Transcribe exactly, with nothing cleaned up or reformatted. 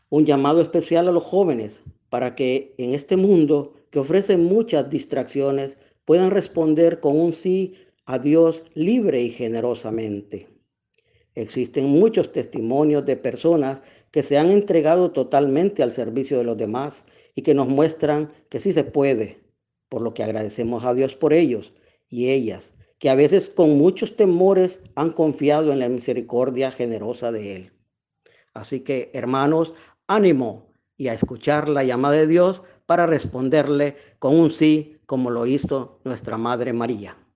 Un llamado especial a los jóvenes para que en este mundo que ofrece muchas distracciones puedan responder con un sí a Dios libre y generosamente. Existen muchos testimonios de personas que se han entregado totalmente al servicio de los demás y que nos muestran que sí se puede, por lo que agradecemos a Dios por ellos y ellas, que a veces con muchos temores han confiado en la misericordia generosa de Él. Así que, hermanos, ánimo y a escuchar la llamada de Dios para responderle con un sí, como lo hizo nuestra Madre María.